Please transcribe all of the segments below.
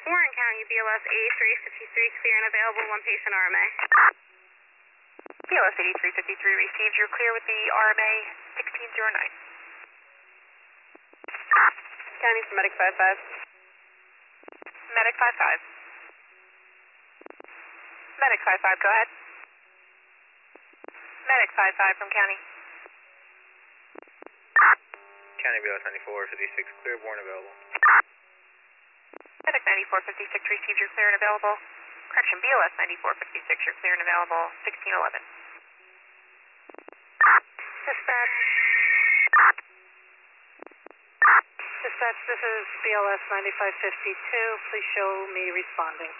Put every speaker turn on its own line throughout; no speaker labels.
Warren County, BLS 8353, clear and available, one patient RMA.
BLS 8353 received. You're clear with the RMA 1609.
County for Medic 55.
Medic 55. Medic 55, go ahead. Medic 55 from County.
County BLS 9456, clear, born available.
Medic 9456 received. You're clear and available. Correction, BLS 9456, you're clear and available. 1611.
Dispatch. Dispatch, this is BLS 9552. Please show me responding.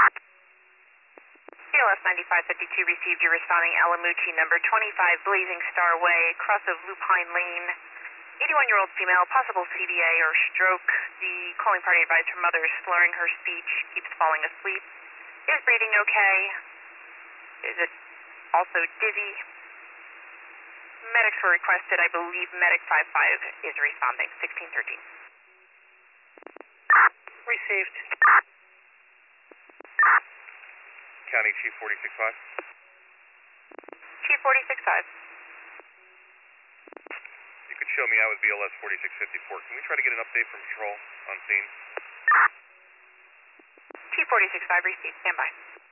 BLS 9552 received. You're responding Alamucci, number 25, Blazing Star Way, cross of Lupine Lane. 81-year-old female, possible CVA or stroke. The calling party advised her mother is slurring her speech, keeps falling asleep. Is breathing okay? Is it also dizzy? Medics were requested. I believe Medic 55 is responding. 1613.
Received.
County Chief 465.
Chief 465.
You could show me out with BLS 4654. Can we try to get an update from patrol on scene?
Chief 465 received. Stand by.